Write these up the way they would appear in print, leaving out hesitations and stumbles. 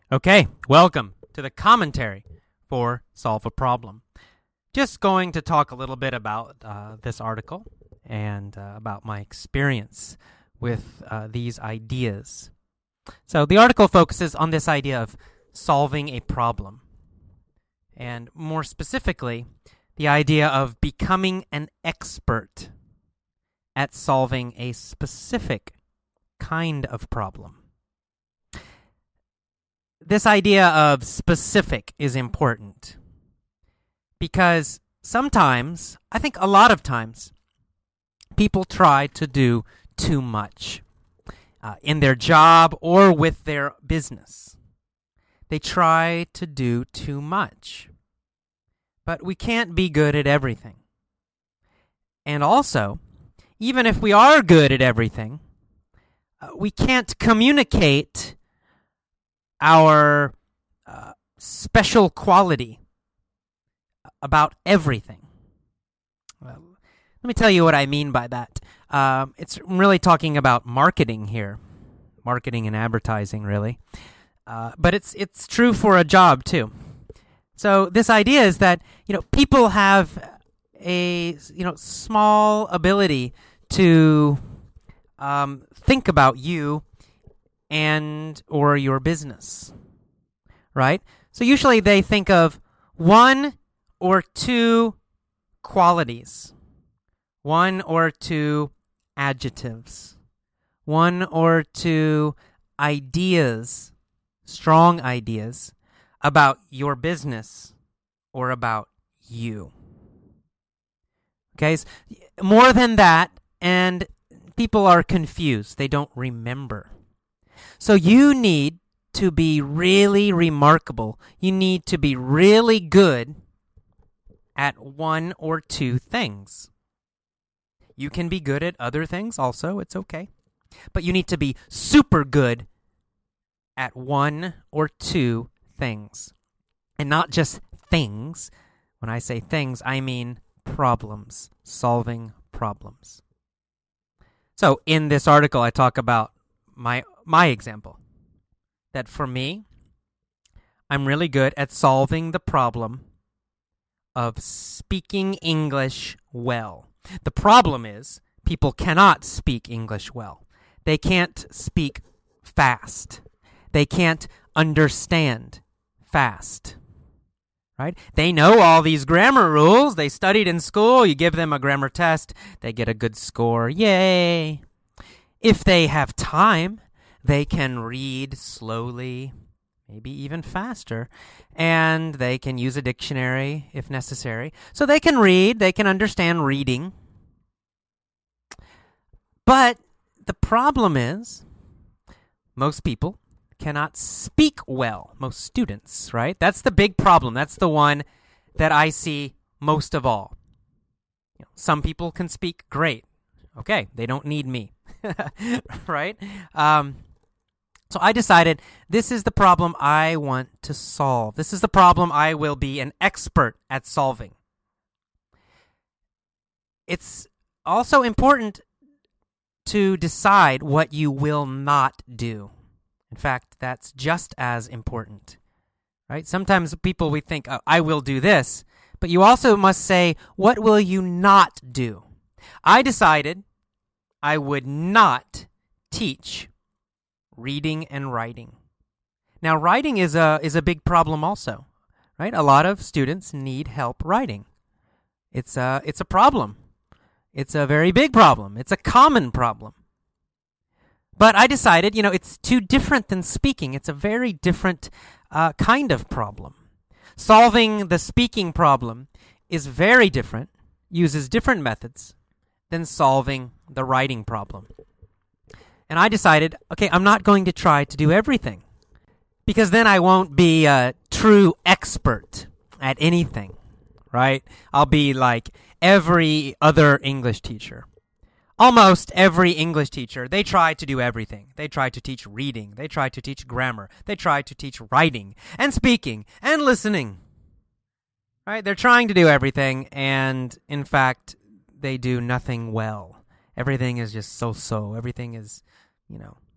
Okay, welcome to the commentary for Solve a Problem. Just going to talk a little bit about this article and about my experience with these ideas. So the article focuses on this idea of solving a problem, and more specifically, the idea of becoming an expert at solving a specific kind of problem. This idea of specific is important because sometimes, I think a lot of times, people try to do too much in their job or with their business. They try to do too much. But we can't be good at everything. And also, even if we are good at everything, we can't communicate our special quality about everything. Let me tell you what I mean by that. It's really talking about marketing here, marketing and advertising, really. But it's true for a job too. So this idea is that people have a small ability to think about you and or your business, right? So usually they think of one or two qualities, one or two adjectives, one or two ideas, strong ideas about your business or about you. Okay, so more than that, and people are confused. They don't remember. So you need to be really remarkable. You need to be really good at one or two things. You can be good at other things also, it's okay. But you need to be super good at one or two things. And not just things. When I say things, I mean problems, solving problems. So in this article, I talk about my example, that for me, I'm really good at solving the problem of speaking English well. The problem is people cannot speak English well. They can't speak fast. They can't understand fast. Right? They know all these grammar rules. They studied in school. You give them a grammar test, they get a good score. Yay! If they have time, they can read slowly, maybe even faster, and they can use a dictionary if necessary. So they can read, they can understand reading. But the problem is, most people cannot speak well. Most students, right? That's the big problem. That's the one that I see most of all. Some people can speak great. Okay, they don't need me. Right? So I decided this is the problem I want to solve. This is the problem I will be an expert at solving. It's also important to decide what you will not do. In fact, that's just as important. Right? Sometimes we think, oh, I will do this, but you also must say, what will you not do? I decided I would not teach reading and writing. Now, writing is a big problem also, right? A lot of students need help writing. It's a problem. It's a very big problem. It's a common problem. But I decided, it's too different than speaking. It's a very different kind of problem. Solving the speaking problem is very different, uses different methods than solving the writing problem. And I decided, okay, I'm not going to try to do everything, because then I won't be a true expert at anything, right? I'll be like every other English teacher. Almost every English teacher, they try to do everything. They try to teach reading. They try to teach grammar. They try to teach writing and speaking and listening. Right? They're trying to do everything, and in fact, they do nothing well. Everything is just so-so. Everything is,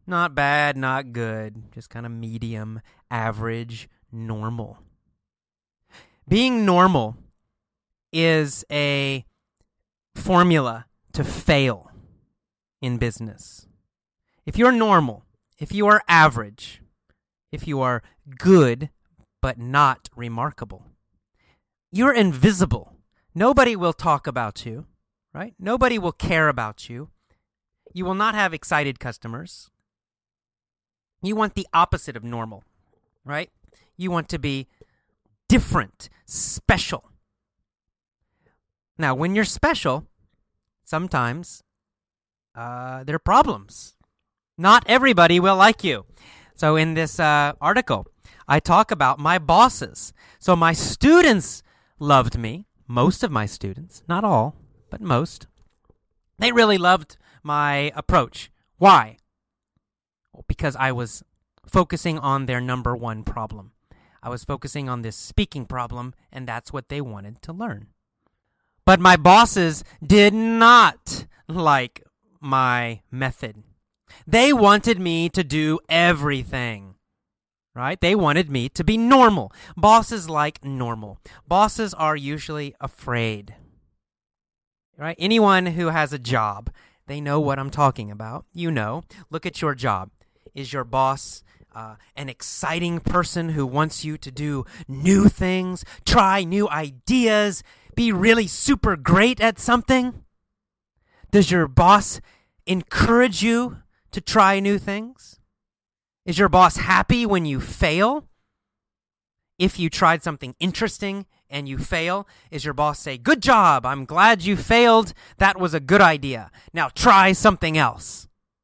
Not bad, not good, just kind of medium, average, normal. Being normal is a formula to fail in business. If you're normal, if you are average, if you are good but not remarkable, you're invisible. Nobody will talk about you, right? Nobody will care about you. You will not have excited customers. You want the opposite of normal, right? You want to be different, special. Now, when you're special, sometimes there are problems. Not everybody will like you. So in this article, I talk about my bosses. So my students loved me. Most of my students, not all, but most. They really loved my approach. Why? Well, because I was focusing on their number one problem. I was focusing on this speaking problem, and that's what they wanted to learn. But my bosses did not like my method. They wanted me to do everything, right? They wanted me to be normal. Bosses like normal. Bosses are usually afraid, right? Anyone who has a job, they know what I'm talking about. You know. Look at your job. Is your boss an exciting person who wants you to do new things, try new ideas, be really super great at something? Does your boss encourage you to try new things? Is your boss happy when you fail? If you tried something interesting and you fail, is your boss say, "Good job, I'm glad you failed. That was a good idea. Now try something else"?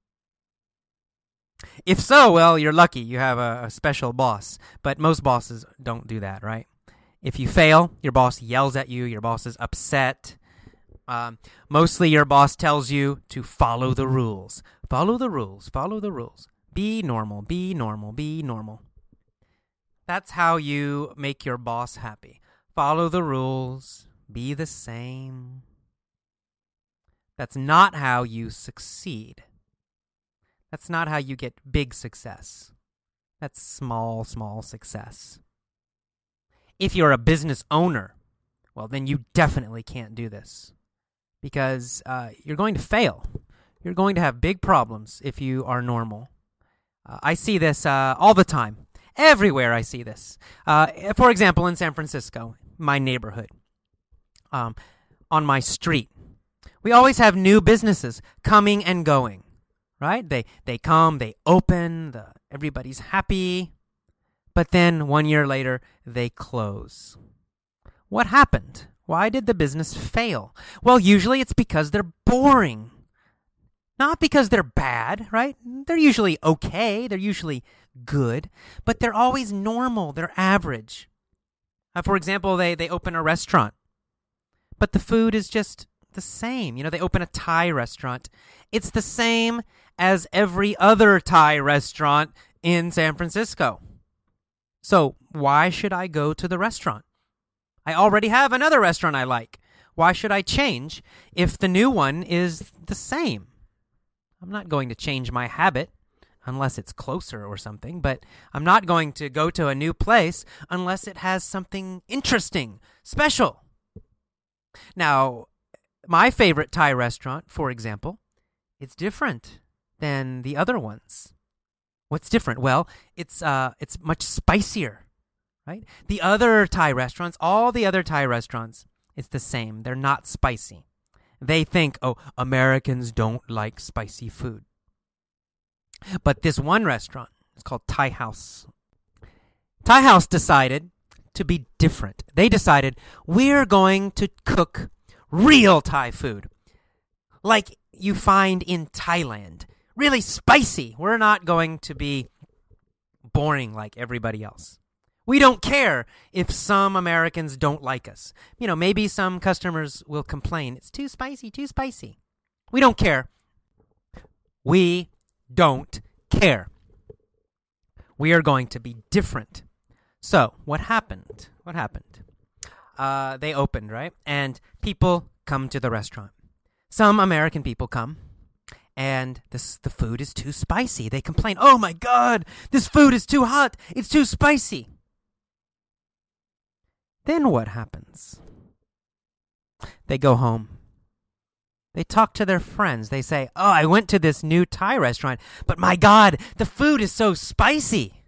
If so, well, you're lucky. You have a special boss. But most bosses don't do that, right? If you fail, your boss yells at you. Your boss is upset. Mostly your boss tells you to follow the rules. Follow the rules. Follow the rules. Be normal. Be normal. Be normal. That's how you make your boss happy. Follow the rules. Be the same. That's not how you succeed. That's not how you get big success. That's small, small success. If you're a business owner, well, then you definitely can't do this because you're going to fail. You're going to have big problems if you are normal. I see this all the time. Everywhere I see this. For example, in San Francisco, my neighborhood, on my street, we always have new businesses coming and going. Right? They come, they open, everybody's happy, but then 1 year later, they close. What happened? Why did the business fail? Well, usually it's because they're boring. Not because they're bad, right? They're usually okay, they're usually good, but they're always normal, they're average. For example, they open a restaurant, but the food is just the same. You know, they open a Thai restaurant. It's the same as every other Thai restaurant in San Francisco. So why should I go to the restaurant? I already have another restaurant I like. Why should I change if the new one is the same? I'm not going to change my habit unless it's closer or something, but I'm not going to go to a new place unless it has something interesting, special. Now, my favorite Thai restaurant, for example, it's different than the other ones. What's different? Well, it's much spicier, right? The other Thai restaurants, all the other Thai restaurants, it's the same. They're not spicy. They think, oh, Americans don't like spicy food. But this one restaurant, it's called Thai House. Thai House decided to be different. They decided, we're going to cook real Thai food, like you find in Thailand. Really spicy. We're not going to be boring like everybody else. We don't care if some Americans don't like us. You know, maybe some customers will complain, it's too spicy, too spicy. We don't care. We don't care. We are going to be different. So, what happened? They opened, right? And people come to the restaurant. Some American people come, and the food is too spicy. They complain, "Oh my God, this food is too hot. It's too spicy." Then what happens? They go home. They talk to their friends. They say, "Oh, I went to this new Thai restaurant, but my God, the food is so spicy."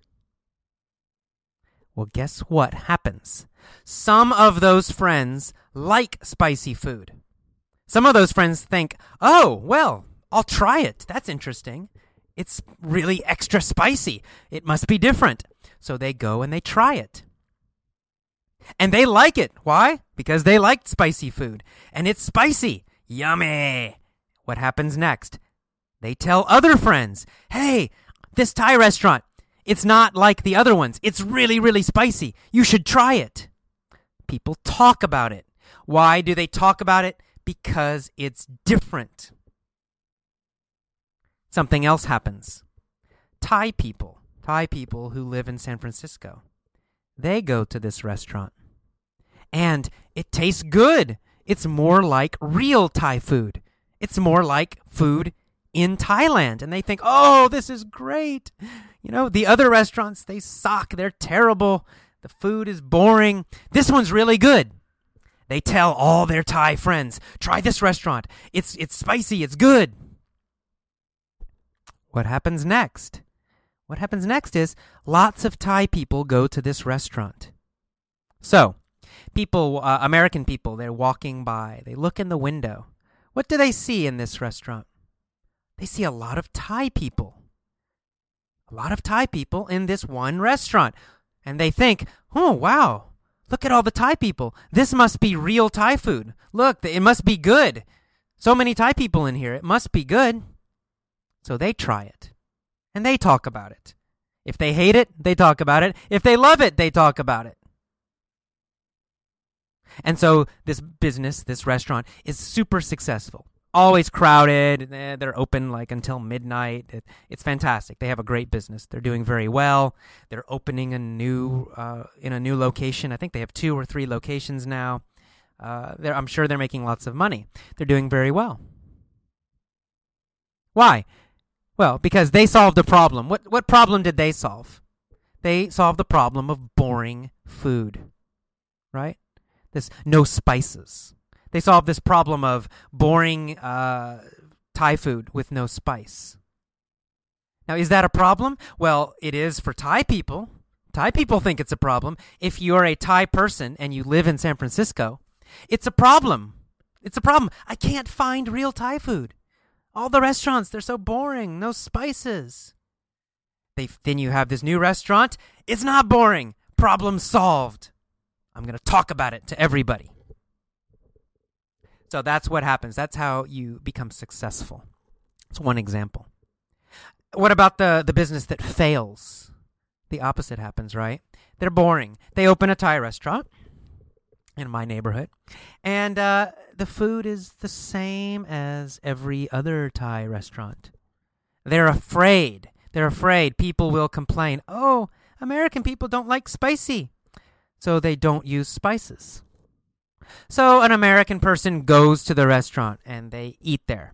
Well, guess what happens? Some of those friends like spicy food. Some of those friends think, "Oh, well, I'll try it. That's interesting. It's really extra spicy. It must be different." So they go and they try it. And they like it. Why? Because they liked spicy food. And it's spicy. Yummy. What happens next? They tell other friends, "Hey, this Thai restaurant, it's not like the other ones. It's really, really spicy. You should try it." People talk about it. Why do they talk about it? Because it's different. Something else happens. Thai people who live in San Francisco, they go to this restaurant. And it tastes good. It's more like real Thai food. It's more like food in Thailand. And they think, "Oh, this is great." The other restaurants, they suck. They're terrible. The food is boring. This one's really good. They tell all their Thai friends, "Try this restaurant. It's spicy. It's good." What happens next? What happens next is lots of Thai people go to this restaurant. So, American people, they're walking by. They look in the window. What do they see in this restaurant? They see a lot of Thai people. A lot of Thai people in this one restaurant. And they think, "Oh, wow, look at all the Thai people. This must be real Thai food. Look, it must be good. So many Thai people in here. It must be good." So they try it. And they talk about it. If they hate it, they talk about it. If they love it, they talk about it. And so this business, this restaurant, is super successful. Always crowded. They're open like until midnight. It's fantastic. They have a great business. They're doing very well. They're opening in a new location. I think they have 2 or 3 locations now. I'm sure they're making lots of money. They're doing very well. Why? Well, because they solved a problem. What problem did they solve? They solved the problem of boring food, right? This no spices. They solved this problem of boring Thai food with no spice. Now, is that a problem? Well, it is for Thai people. Thai people think it's a problem. If you're a Thai person and you live in San Francisco, it's a problem. It's a problem. I can't find real Thai food. All the restaurants, they're so boring. No spices. Then you have this new restaurant. It's not boring. Problem solved. I'm going to talk about it to everybody. So that's what happens. That's how you become successful. That's one example. What about the business that fails? The opposite happens, right? They're boring. They open a Thai restaurant in my neighborhood, and the food is the same as every other Thai restaurant. They're afraid. People will complain, "Oh, American people don't like spicy." So they don't use spices. So an American person goes to the restaurant and they eat there.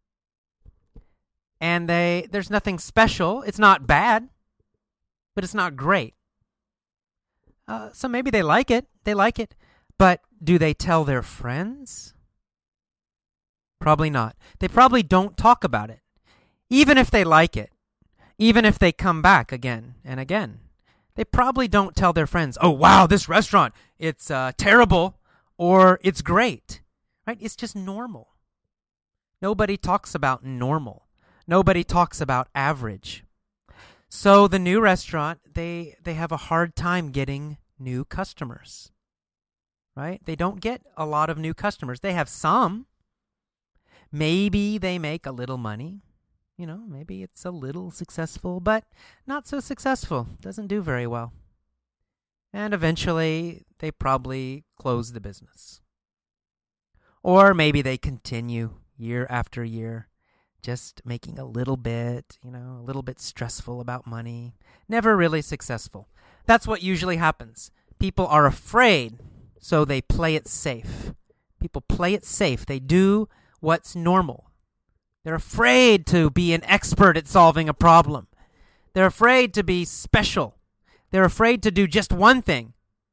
And there's nothing special. It's not bad, but it's not great. So maybe they like it. But do they tell their friends? Probably not. They probably don't talk about it. Even if they like it, even if they come back again and again, they probably don't tell their friends, "Oh, wow, this restaurant, it's terrible," or "It's great," right? It's just normal. Nobody talks about normal. Nobody talks about average. So the new restaurant, they have a hard time getting new customers, right? They don't get a lot of new customers. They have some. Maybe they make a little money. Maybe it's a little successful, but not so successful. Doesn't do very well. And eventually, they probably close the business. Or maybe they continue year after year, just making a little bit stressful about money. Never really successful. That's what usually happens. People are afraid, so they play it safe. People play it safe. They do what's normal. They're afraid to be an expert at solving a problem. They're afraid to be special. They're afraid to do just one thing.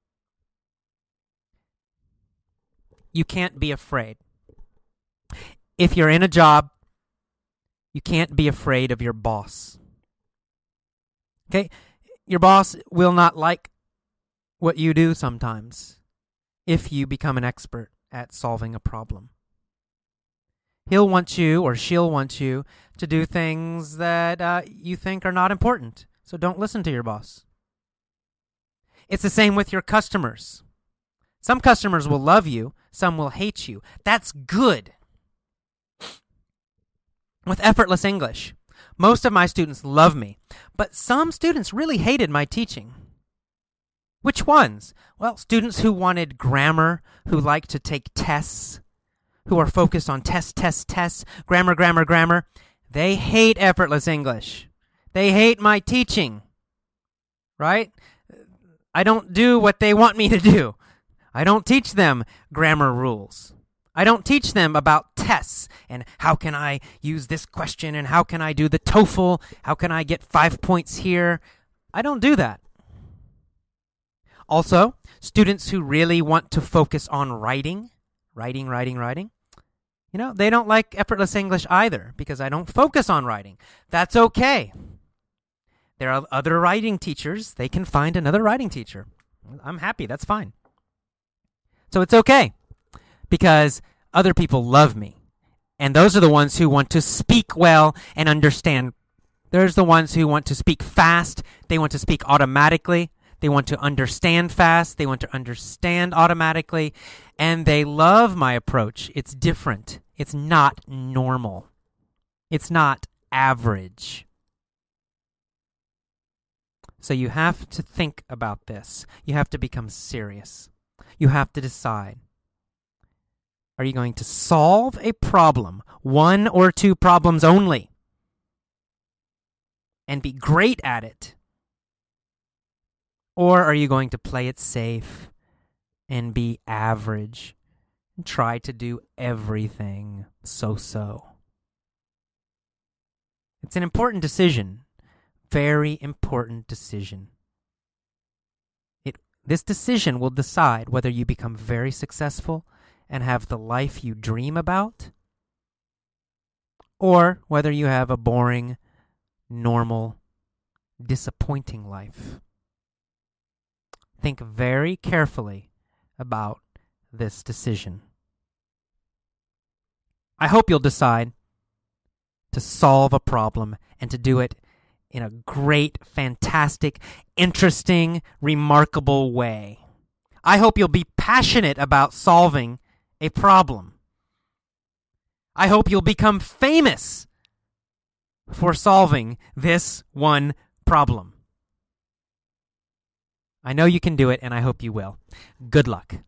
You can't be afraid. If you're in a job, you can't be afraid of your boss. Okay? Your boss will not like what you do sometimes if you become an expert at solving a problem. He'll want you or she'll want you to do things that you think are not important. So don't listen to your boss. It's the same with your customers. Some customers will love you, some will hate you. That's good. With Effortless English, most of my students love me, but some students really hated my teaching. Which ones? Well, students who wanted grammar, who like to take tests, who are focused on tests, grammar. They hate Effortless English. They hate my teaching, right? I don't do what they want me to do. I don't teach them grammar rules. I don't teach them about tests and how can I use this question and how can I do the TOEFL, how can I get 5 points here. I don't do that. Also, students who really want to focus on writing, they don't like Effortless English either because I don't focus on writing. That's okay. There are other writing teachers. They can find another writing teacher. I'm happy. That's fine. So it's okay because other people love me. And those are the ones who want to speak well and understand. There's the ones who want to speak fast. They want to speak automatically. They want to understand fast. They want to understand automatically. And they love my approach. It's different. It's not normal. It's not average. So you have to think about this. You have to become serious. You have to decide. Are you going to solve a problem, one or two problems only, and be great at it? Or are you going to play it safe and be average and try to do everything so-so? It's an important decision. Very important decision. This decision will decide whether you become very successful and have the life you dream about, or whether you have a boring, normal, disappointing life. Think very carefully about this decision. I hope you'll decide to solve a problem and to do it in a great, fantastic, interesting, remarkable way. I hope you'll be passionate about solving a problem. I hope you'll become famous for solving this one problem. I know you can do it, and I hope you will. Good luck.